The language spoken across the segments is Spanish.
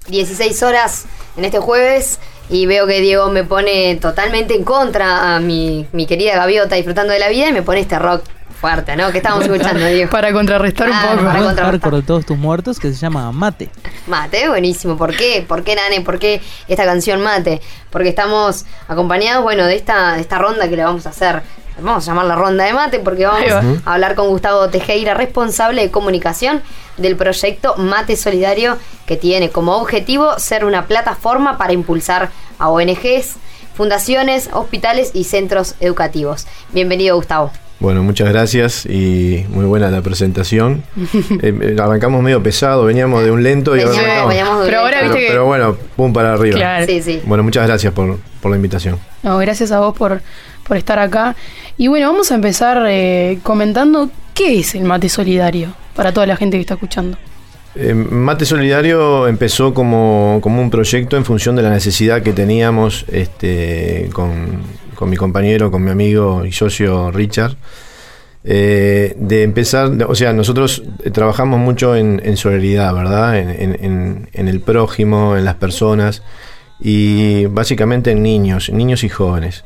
16 horas en este jueves y veo que Diego me pone totalmente en contra a mi querida gaviota disfrutando de la vida y me pone este rock fuerte, ¿no? ¿Qué estamos escuchando, Diego? Para contrarrestar un poco. Para contrarrestar Por todos tus muertos, que se llama Mate. Mate, buenísimo. ¿Por qué? ¿Por qué, Nane? ¿Por qué esta canción Mate? Porque estamos acompañados, bueno, de esta ronda que le vamos a hacer. Vamos a llamarla ronda de mate porque vamos a hablar con Gustavo Tejera, responsable de comunicación del proyecto Mate Solidario, que tiene como objetivo ser una plataforma para impulsar a ONGs, fundaciones, hospitales y centros educativos. Bienvenido, Gustavo. Bueno, muchas gracias y muy buena la presentación. Arrancamos medio pesado, veníamos de un lento y veníamos pero ahora viste pero bueno, pum para arriba. Claro. Sí. Bueno, muchas gracias por la invitación. No, gracias a vos por estar acá. Y bueno, vamos a empezar comentando qué es el Mate Solidario para toda la gente que está escuchando. Mate Solidario empezó como un proyecto en función de la necesidad que teníamos con mi compañero, con mi amigo y socio Richard, de empezar, o sea, nosotros trabajamos mucho en solidaridad, ¿verdad? En el prójimo, en las personas y básicamente en niños y jóvenes.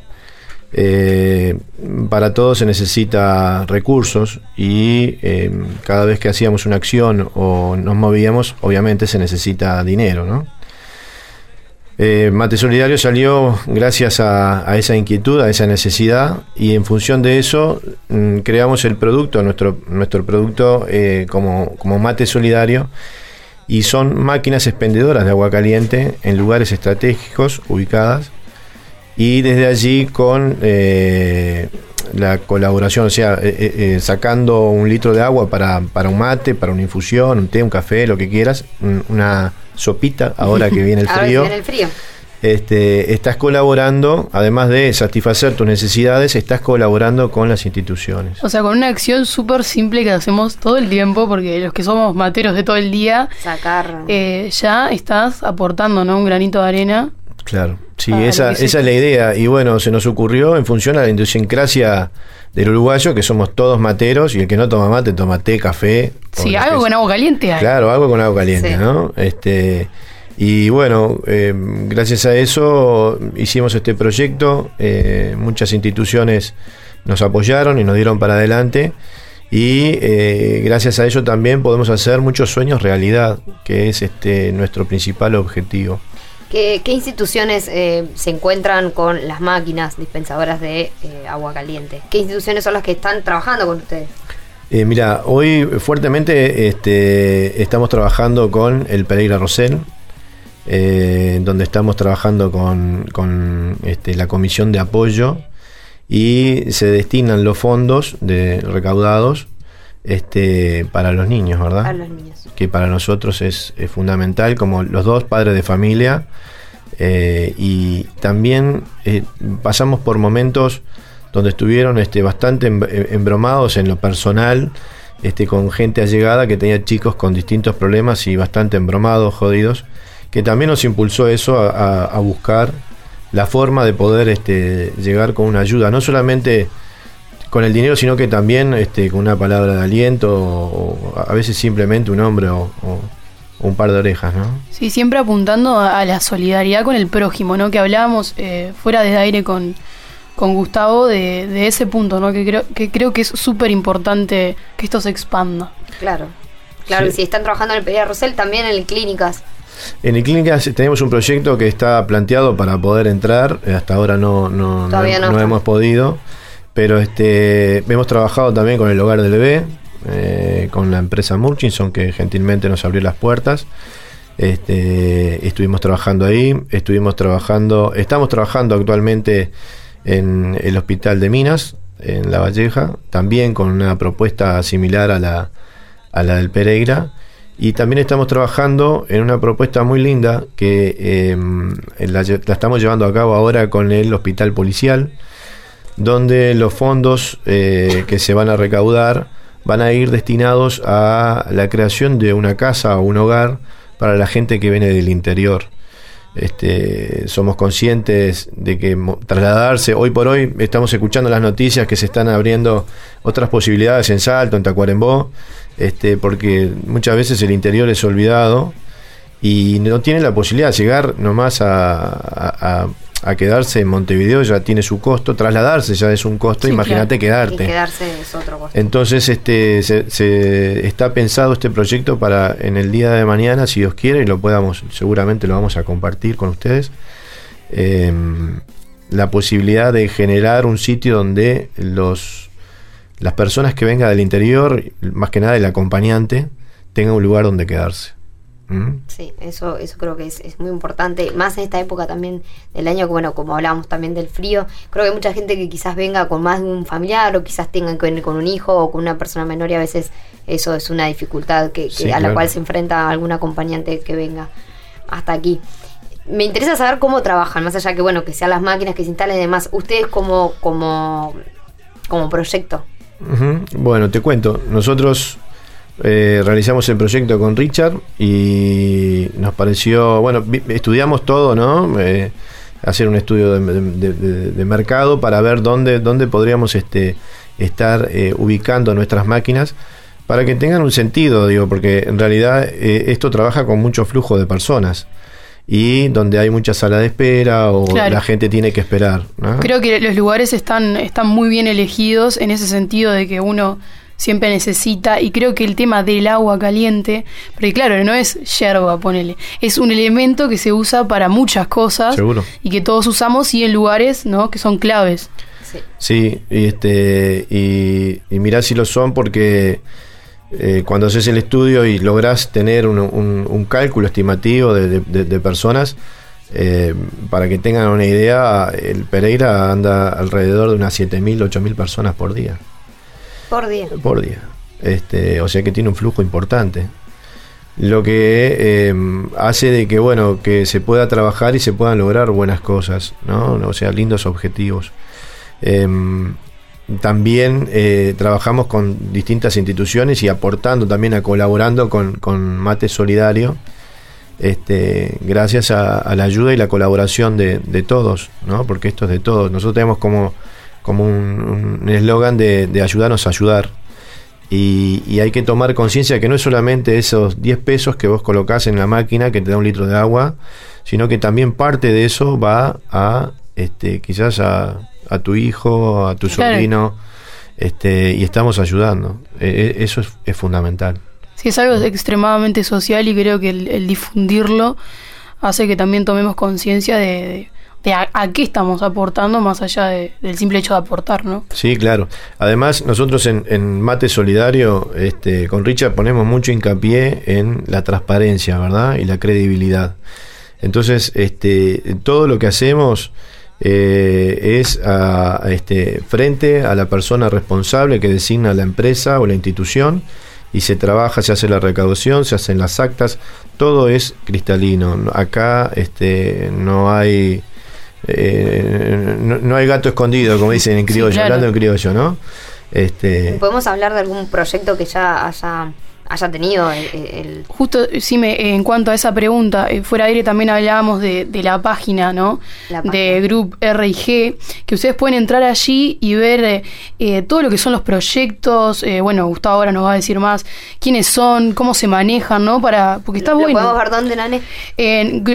Para todo se necesita recursos y cada vez que hacíamos una acción o nos movíamos, obviamente se necesita dinero, ¿no? Mate Solidario salió gracias a esa inquietud, a esa necesidad, y en función de eso creamos el producto, nuestro producto como Mate Solidario, y son máquinas expendedoras de agua caliente en lugares estratégicos ubicadas, y desde allí con la colaboración, o sea, sacando 1 litro de agua para un mate, para una infusión, un té, un café, lo que quieras, una sopita, ahora que viene el frío. Ahora que viene el frío. Estás colaborando, además de satisfacer tus necesidades, estás colaborando con las instituciones. O sea, con una acción súper simple que hacemos todo el tiempo, porque los que somos materos de todo el día, ya estás aportando, ¿no?, un granito de arena. Claro, sí, esa es la idea. Y bueno, se nos ocurrió en función a la idiosincrasia del uruguayo, que somos todos materos, y el que no toma mate toma té, café. Sí, algo con agua caliente hay. Claro, algo con agua caliente, sí. ¿No? Y bueno, gracias a eso hicimos este proyecto. Muchas instituciones nos apoyaron y nos dieron para adelante. Y gracias a ello también podemos hacer muchos sueños realidad, que es nuestro principal objetivo. ¿Qué instituciones se encuentran con las máquinas dispensadoras de agua caliente? ¿Qué instituciones son las que están trabajando con ustedes? Mira, hoy fuertemente estamos trabajando con el Pereira Rosell, donde estamos trabajando con la comisión de apoyo, y se destinan los fondos recaudados para los niños, ¿verdad? Para los niños. Que para nosotros es fundamental, como los dos padres de familia, y también pasamos por momentos donde estuvieron bastante embromados en lo personal, con gente allegada que tenía chicos con distintos problemas y bastante embromados, jodidos, que también nos impulsó eso a buscar la forma de poder llegar con una ayuda, no solamente con el dinero, sino que también con una palabra de aliento, o a veces simplemente un hombro o un par de orejas, ¿no? Sí, siempre apuntando a la solidaridad con el prójimo, ¿no? Que hablábamos fuera de aire con Gustavo de ese punto, ¿no? Que creo que es súper importante que esto se expanda. Claro, sí. Si están trabajando en el Pereira Rosell, también en Clínicas. En el Clínicas tenemos un proyecto que está planteado para poder entrar. Hasta ahora no hemos podido. Pero hemos trabajado también con el Hogar del Bebé, con la empresa Murchison, que gentilmente nos abrió las puertas. Estuvimos trabajando ahí, estamos trabajando actualmente en el Hospital de Minas, en La Valleja, también con una propuesta similar a la del Pereira. Y también estamos trabajando en una propuesta muy linda que la estamos llevando a cabo ahora con el Hospital Policial, donde los fondos que se van a recaudar van a ir destinados a la creación de una casa o un hogar para la gente que viene del interior. Somos conscientes de que trasladarse, hoy por hoy estamos escuchando las noticias que se están abriendo otras posibilidades en Salto, en Tacuarembó, porque muchas veces el interior es olvidado, y no tiene la posibilidad de llegar nomás a quedarse en Montevideo, ya tiene su costo, trasladarse ya es un costo, sí, imagínate, claro, quedarte. Y quedarse es otro costo. Entonces se está pensado este proyecto para en el día de mañana, si Dios quiere, y seguramente lo vamos a compartir con ustedes, la posibilidad de generar un sitio donde las personas que vengan del interior, más que nada el acompañante, tengan un lugar donde quedarse. Sí, eso creo que es muy importante, más en esta época también del año, que bueno, como hablábamos también del frío, creo que hay mucha gente que quizás venga con más de un familiar, o quizás tengan que venir con un hijo o con una persona menor, y a veces eso es una dificultad sí, a la cual se enfrenta algún acompañante que venga hasta aquí. Me interesa saber cómo trabajan, más allá que bueno, que sean las máquinas que se instalen y demás, ustedes como proyecto. Bueno, te cuento, nosotros realizamos el proyecto con Richard y nos pareció, bueno, estudiamos todo, ¿no? Hacer un estudio de mercado para ver dónde podríamos estar ubicando nuestras máquinas para que tengan un sentido, digo, porque en realidad esto trabaja con mucho flujo de personas y donde hay mucha sala de espera o claro, la gente tiene que esperar, ¿no? Creo que los lugares están muy bien elegidos en ese sentido de que uno siempre necesita, y creo que el tema del agua caliente, porque claro, no es yerba, ponele, es un elemento que se usa para muchas cosas. Seguro. Y que todos usamos y en lugares, ¿no?, que son claves. Sí, y mirá si lo son, porque cuando haces el estudio y lográs tener un cálculo estimativo de personas, para que tengan una idea, el Pereira anda alrededor de unas 7.000, 8.000 personas por día. Por día. O sea que tiene un flujo importante. Lo que hace de que, bueno, que se pueda trabajar y se puedan lograr buenas cosas, ¿no? O sea, lindos objetivos. También trabajamos con distintas instituciones y aportando también, colaborando con Mate Solidario, gracias a la ayuda y la colaboración de todos, ¿no? Porque esto es de todos. Nosotros tenemos como un eslogan de ayudarnos a ayudar, y hay que tomar conciencia que no es solamente esos 10 pesos que vos colocás en la máquina que te da un litro de agua, sino que también parte de eso va a quizás a tu hijo, a tu sobrino, y estamos ayudando. Eso es fundamental. Sí, es algo extremadamente social, y creo que el difundirlo hace que también tomemos conciencia de a qué estamos aportando, más allá del simple hecho de aportar, ¿no? Sí, claro. Además, nosotros en Mate Solidario, con Richard ponemos mucho hincapié en la transparencia, ¿verdad? Y la credibilidad. Entonces, todo lo que hacemos es frente a la persona responsable que designa la empresa o la institución, y se trabaja, se hace la recaudación, se hacen las actas, todo es cristalino. Acá no hay no hay gato escondido, como dicen en criollo, sí, claro, hablando en criollo, ¿no? ¿Podemos hablar de algún proyecto que ya haya tenido Justo, sí, en cuanto a esa pregunta, fuera de aire también hablábamos de la página, ¿no? De Group RIG, que ustedes pueden entrar allí y ver todo lo que son los proyectos. Bueno, Gustavo ahora nos va a decir más quiénes son, cómo se manejan, ¿no? Porque está bueno. ¿Podemos ver dónde, Nane? En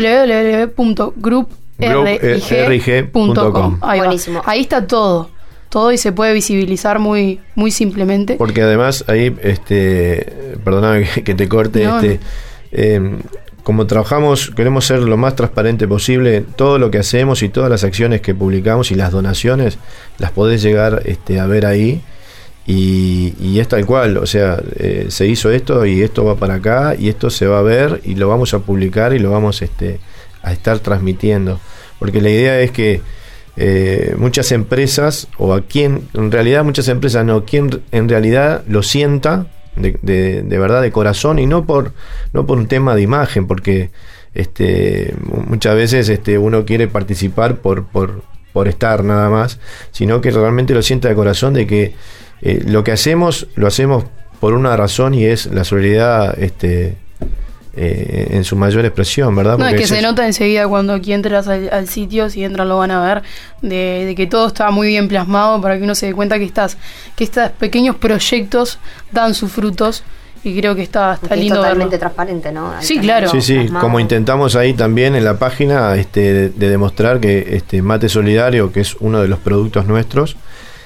www.grouprg.com. Buenísimo. Ahí está todo, y se puede visibilizar muy muy simplemente. Porque además ahí, perdóname que te corte, como trabajamos, queremos ser lo más transparente posible. Todo lo que hacemos y todas las acciones que publicamos y las donaciones las podés llegar a ver ahí, y es tal cual. O sea, se hizo esto y esto va para acá y esto se va a ver y lo vamos a publicar y lo vamos a estar transmitiendo, porque la idea es que muchas empresas, quien en realidad en realidad lo sienta de verdad, de corazón, y no por un tema de imagen, porque muchas veces uno quiere participar por estar nada más, sino que realmente lo sienta de corazón, de que lo que hacemos lo hacemos por una razón, y es la solidaridad en su mayor expresión, ¿verdad? No, porque es que se nota enseguida cuando aquí entras al sitio, si entran lo van a ver, de que todo está muy bien plasmado, para que uno se dé cuenta que estos pequeños proyectos dan sus frutos, y creo que está lindo. Es totalmente verlo. transparente, ¿no? Ahí Sí, claro. Sí, como intentamos ahí también en la página de demostrar que Mate Solidario, que es uno de los productos nuestros,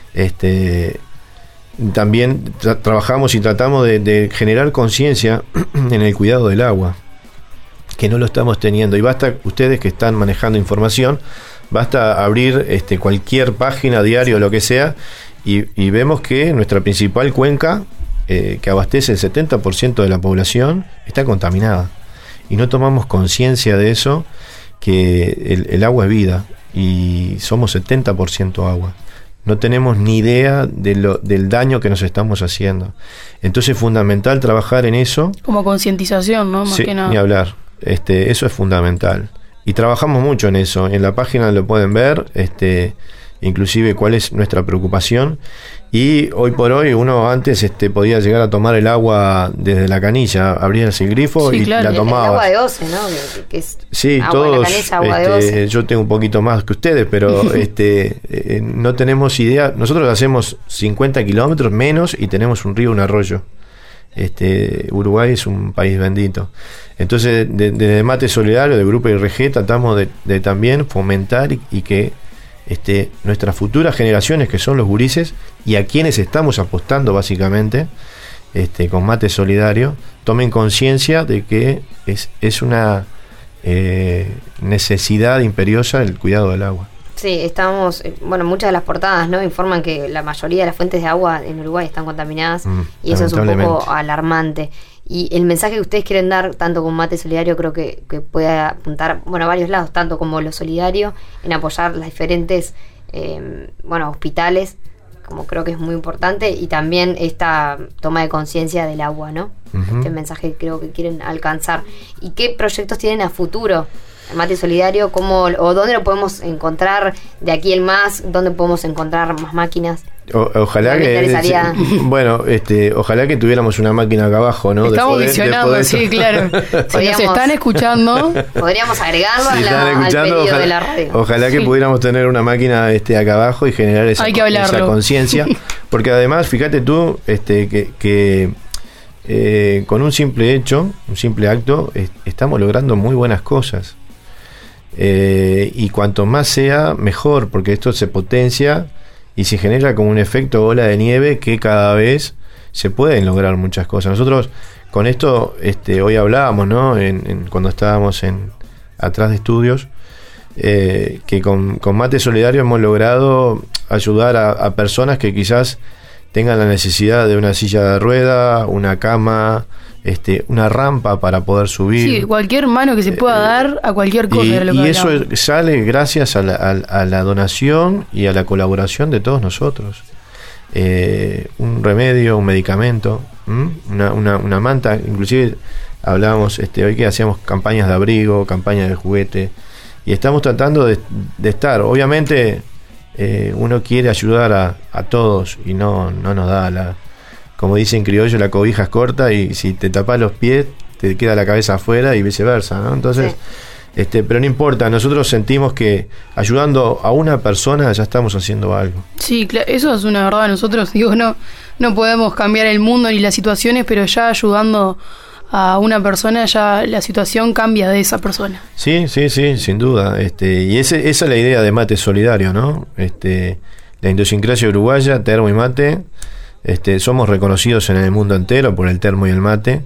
también trabajamos y tratamos de generar conciencia en el cuidado del agua, que no lo estamos teniendo. Y basta, ustedes que están manejando información, basta abrir cualquier página, diario, lo que sea, y vemos que nuestra principal cuenca, que abastece el 70% de la población, está contaminada. Y no tomamos conciencia de eso, que el agua es vida, y somos 70% agua. No tenemos ni idea del daño que nos estamos haciendo. Entonces es fundamental trabajar en eso. Como concientización, ¿no? Más sí, que nada. Ni hablar. Eso es fundamental. Y trabajamos mucho en eso. En la página lo pueden ver, inclusive cuál es nuestra preocupación. Y hoy por hoy uno antes podía llegar a tomar el agua desde la canilla, abrías el grifo y la tomabas. El agua de OCE, ¿no? Que es sí, agua todos, de la canilla, agua de OCE. Yo tengo un poquito más que ustedes, pero no tenemos idea. Nosotros hacemos 50 kilómetros menos y tenemos un río, un arroyo. Uruguay es un país bendito. Entonces, desde Mate Solidario, de Grupo IRG, tratamos de también fomentar y que nuestras futuras generaciones, que son los gurises, y a quienes estamos apostando básicamente con Mate Solidario, tomen conciencia de que es una necesidad imperiosa el cuidado del agua. Sí, estamos, muchas de las portadas, ¿no?, informan que la mayoría de las fuentes de agua en Uruguay están contaminadas, y eso es un poco alarmante. Y el mensaje que ustedes quieren dar, tanto con Mate Solidario, creo que puede apuntar a varios lados, tanto como lo solidario, en apoyar las diferentes hospitales, como creo que es muy importante, y también esta toma de conciencia del agua, ¿no? Este mensaje creo que quieren alcanzar. ¿Y qué proyectos tienen a futuro? Mate Solidario, o dónde lo podemos encontrar de aquí en más, dónde podemos encontrar más máquinas. Ojalá que ojalá que tuviéramos una máquina acá abajo, ¿no? Estamos visionando, sí, claro. Si nos están escuchando, podríamos agregarlo al pedido de la radio. Ojalá que pudiéramos tener una máquina acá abajo y generar esa conciencia, porque además, fíjate tú, que con un simple acto, estamos logrando muy buenas cosas. Y cuanto más sea, mejor, porque esto se potencia y se genera como un efecto ola de nieve, que cada vez se pueden lograr muchas cosas. Nosotros con esto hoy hablábamos, ¿no?, cuando estábamos atrás de estudios, que con Mate Solidario hemos logrado ayudar a personas que quizás tengan la necesidad de una silla de rueda, una cama, una rampa para poder subir. Sí, cualquier mano que se pueda dar a cualquier cosa. Y eso sale gracias a la donación y a la colaboración de todos nosotros. Un remedio, un medicamento, una manta. Inclusive hablábamos hoy que hacíamos campañas de abrigo, campañas de juguete, y estamos tratando de estar. Obviamente uno quiere ayudar a todos y no nos da como dicen criollo, la cobija es corta, y si te tapas los pies te queda la cabeza afuera y viceversa, ¿no? Entonces, pero no importa, nosotros sentimos que ayudando a una persona ya estamos haciendo algo. Sí, eso es una verdad. Nosotros, no podemos cambiar el mundo ni las situaciones, pero ya ayudando a una persona, ya la situación cambia de esa persona. Sí, sin duda. Y esa es la idea de Mate Solidario, ¿no? La idiosincrasia uruguaya, termo y mate. Somos reconocidos en el mundo entero por el termo y el mate.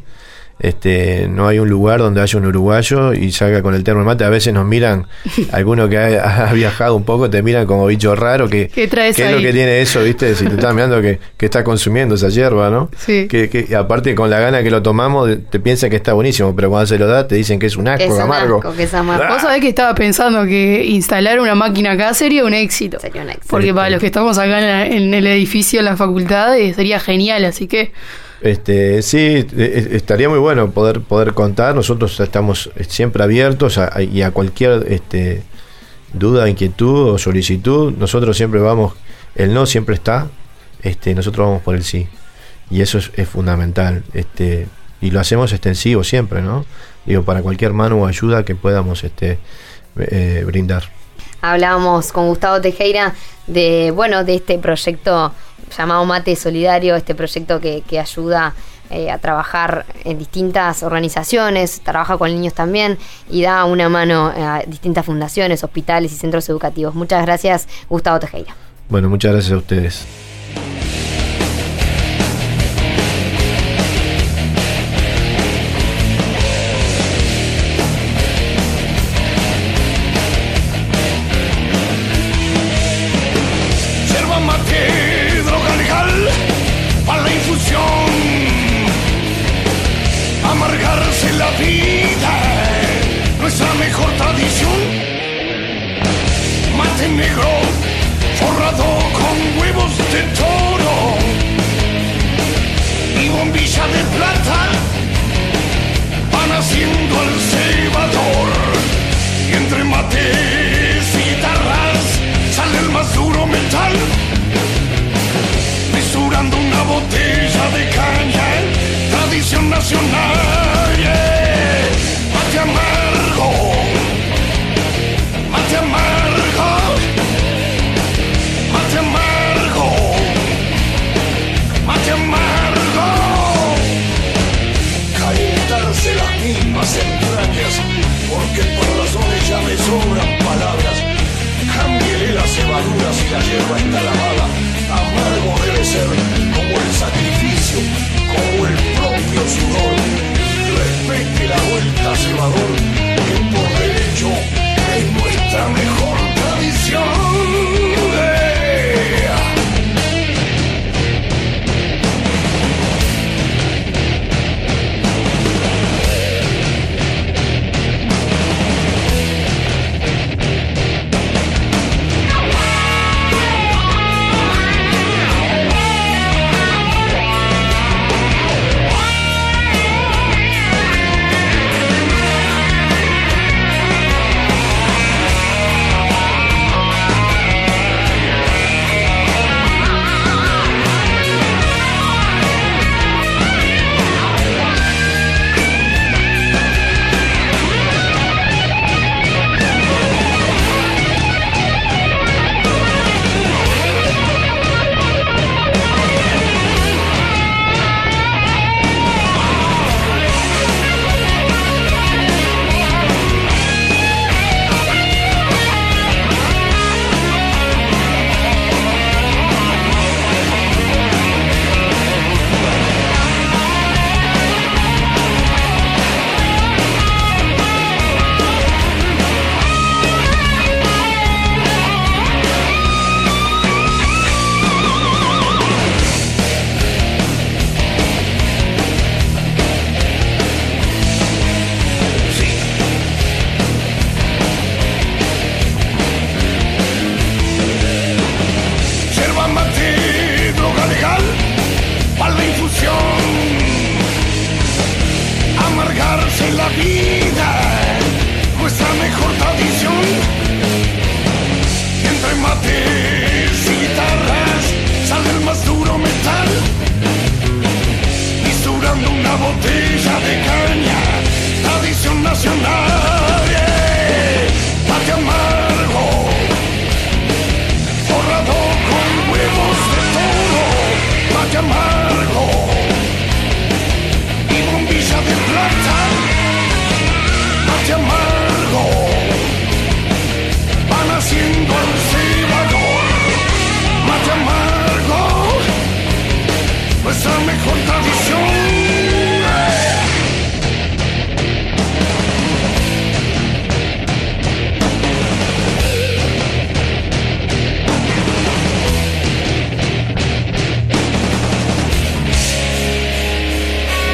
No hay un lugar donde haya un uruguayo y salga con el termo y el mate. A veces nos miran, alguno que ha viajado un poco, te miran como bicho raro, ¿qué es lo que tiene eso, viste? Si te estás mirando que está consumiendo esa hierba, ¿no? Sí. Que aparte, con la gana que lo tomamos, te piensa que está buenísimo, pero cuando se lo da te dicen que es un asco, amargo. Que es amargo. Vos sabés que estaba pensando que instalar una máquina acá sería un éxito. Porque para los que estamos acá en el edificio, en la facultad, sería genial, así que... Sí, estaría muy bueno poder contar. Nosotros estamos siempre abiertos a cualquier duda, inquietud o solicitud. Nosotros siempre vamos, el no siempre está, nosotros vamos por el sí, y eso es fundamental, y lo hacemos extensivo siempre, ¿no? Digo, para cualquier mano o ayuda que podamos brindar. Hablábamos con Gustavo Tejera de este proyecto llamado Mate Solidario, este proyecto que ayuda a trabajar en distintas organizaciones, trabaja con niños también y da una mano a distintas fundaciones, hospitales y centros educativos. Muchas gracias, Gustavo Tejera. Bueno, muchas gracias a ustedes. Yerba mate, droga legal, para la infusión, amargarse la vida, nuestra mejor tradición. Mate negro, forrado con huevos de toro y bombilla de plata, van haciendo el cebador. Y entre mates y guitarras sale el más duro metal, mesurando una botella de caña, tradición nacional. Yeah. Mate amargo, mate amargo, mate amargo, mate amargo. Calentarse las mismas entrañas, porque por razones ya me sobran palabras. Cámbiele las cebaduras y la hierba está lavada. Amargo debe ser como el sacrificio, como el propio sudor. Respete la vuelta cebador, que por derecho es nuestra mejor tradición.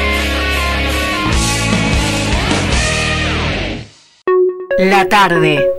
La tarde.